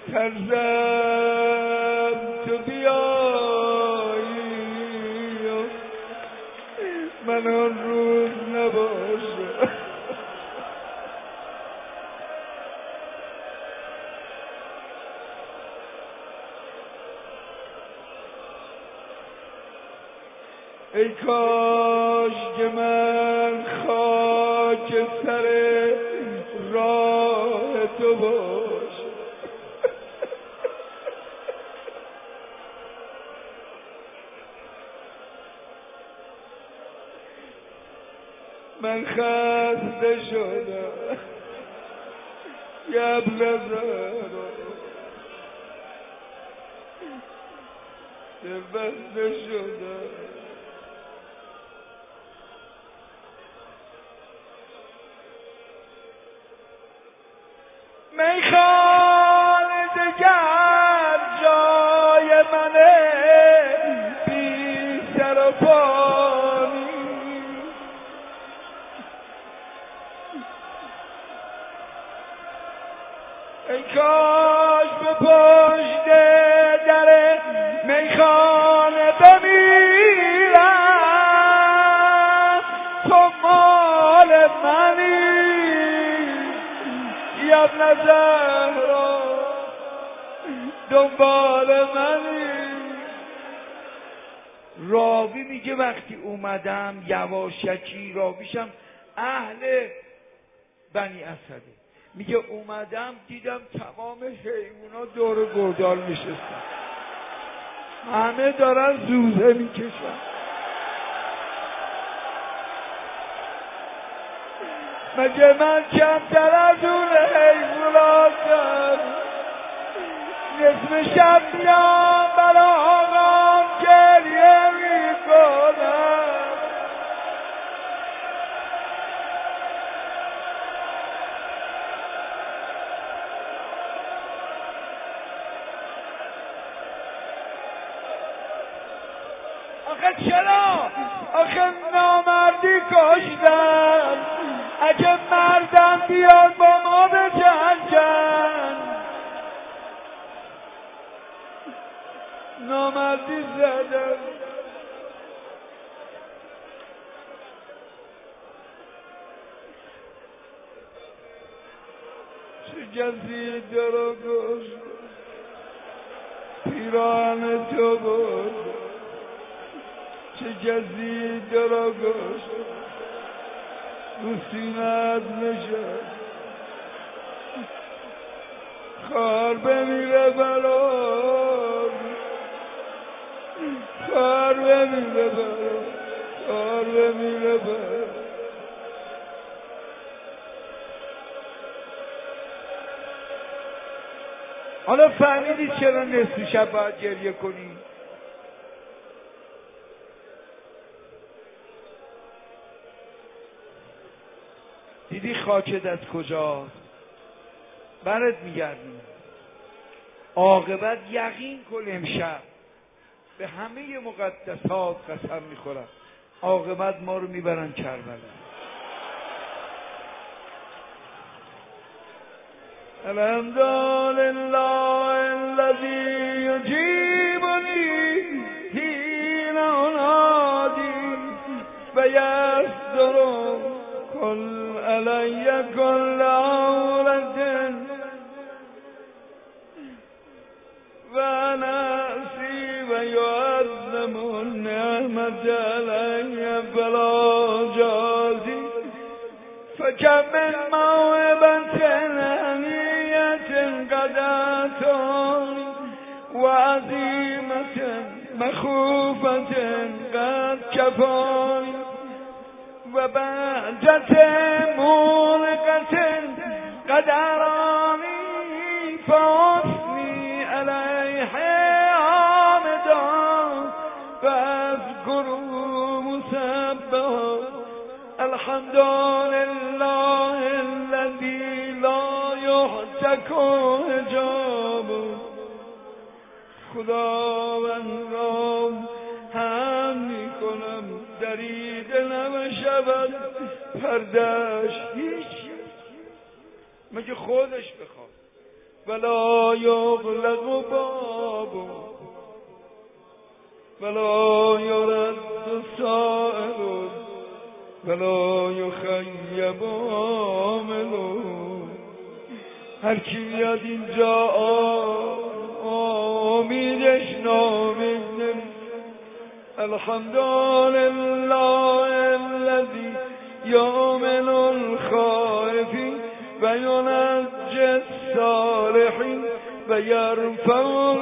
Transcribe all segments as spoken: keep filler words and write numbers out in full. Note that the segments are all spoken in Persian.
ترزم تو بیایی من آن روز نباشم. ای کاش که من خاک سر راه تو باشم. من خسته شدم یبلزارم بسته شدم. میخانه دگر جای منه بی سر و پانی. ای کاش به پشت در میخانه بمیرم تو مال منی ابن زهرا دنبال منی. راوی میگه وقتی اومدم یواشکی، راویشم اهل بنی اسده، میگه اومدم دیدم تمام حیونا دور گودال نشستن، همه دارن زوزه میکشن. مگه من کمتر از اون حیواناتم؟ نصف شب میام برا آقام گریه میکنم. آخه چرا؟ آخه نامردی کشتن. اگه مردم بیاد با ما به جنگن، نامردی زدن. چه جزیده رو گشت پیران تو بود، چه جزیده رو گشت رو سینت نشست. خار بمیره برام، خار بمیره برام، خار بمیره برام. حالا فهمیدی چرا نصف شب باید گریه کنی؟ دیدی خاکت از کجاست؟ برات میگردیم. عاقبت یقین کن امشب به همه مقدسات قسم میخورم عاقبت ما رو میبرن کربلا. الحمدلله الذی یجیبنی حین انادی و یصدر کل علی کل عورت و نفسی و یعظم النعمت علی فلا جازی فکم من موهبت هنیت قد اتانی و عظیمت مخوفت قد کفانی و بهجت مولقت قد ارانی فاثنی علیه آمدان و اذکروا مسبحا. الحمدلله الذی لا یحتک حجابه. خداوند را هم میکنم دریده نمیشود پردهش. هیچ مگه خودش بخواد؟ ولا یغلق باب ولا یرد سائل ولا یخیب عامل. هر کی میاد اینجا امیدش نامیده. الحمدلله الذی یؤمن الخائفین و ینجی الصالحین و یرفع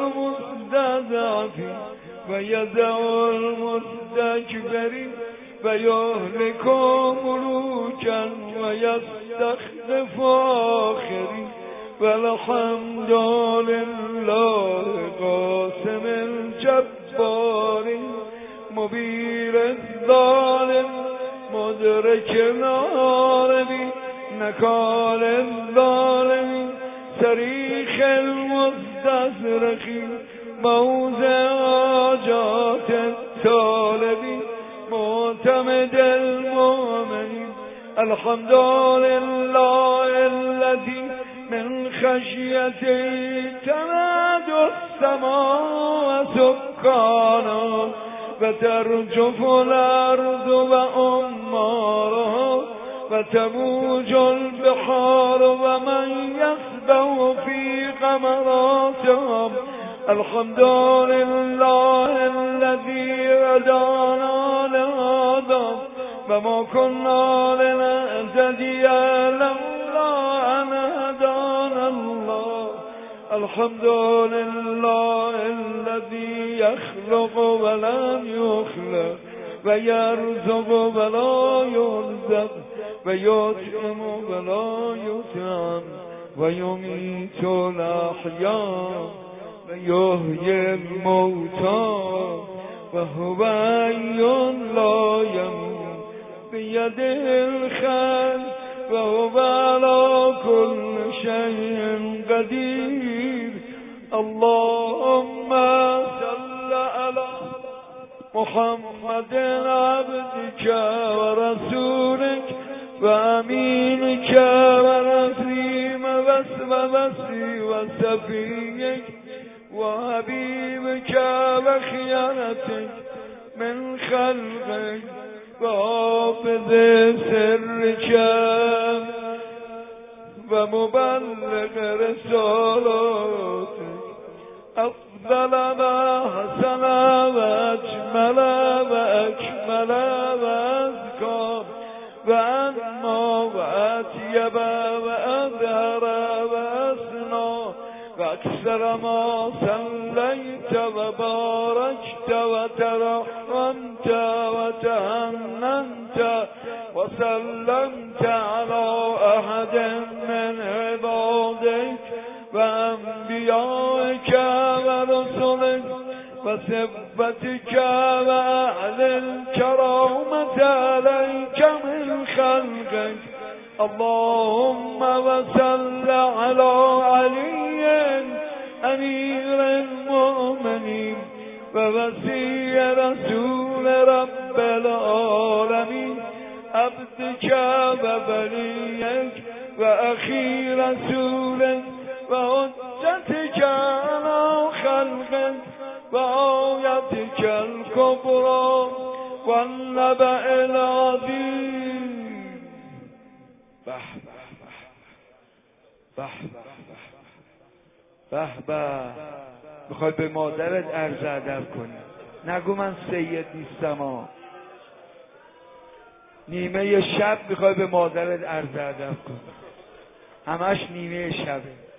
المستضعفین و یدع المستکبرین و یهلک ملوکا و یستخلف آخرین. والحمد لله قاسم الجبار مبیر الظالم مدرک العالمین نکال الظالمین صریخ المستزرقین موضع حاجات الطالبین معتمد المؤمنین. الحمد لله الذی من خشیته تمد السماء سکانا و ترجف الارض و امارها و تموج البحار و من یسبح فی غمراتها. الحمد لله الذي هدانا لهذا وما كنا لنهتدي لولا أن هدانا الله. الحمد لله الذي يخلق ولم يخلق ويرزق ولا يرزق ويطعم ولا يطعم ويميت الأحياء ويحيي الموتى وهو حي لا يموت بيده الخير وهو على كل شيء قدير. اللهم صل على محمد عبدك ورسولك وأمينك ورسيم وسوسي وسفيك وحبيبك وخيانتك من خلقك وحافظ سرك ومبلغ رسالاتك أفضل ما حسن وأجمل وأكمل وأزكى وأنمى وأطيب وأظهر وأسنى وأكثر ما صليت وباركت وترحمت وتهننت وسلمت على أحد من عبادك وأنبيائك ورسلك وصفتك وأهل الكرامة عليك من خلقك. اللهم وصل على علي أمير المؤمنين ووصي رسول رب العالمين عبدك ووليك وأخي رسولك وحجتك على خلقك وآيتك الكبرى والنبأ العظيم. به به به به میخوای به مادرت عرض ادب کنی، نگو من سید نیستم ها. نیمه شب میخوای به مادرت عرض ادب کنی، همش نیمه شبه.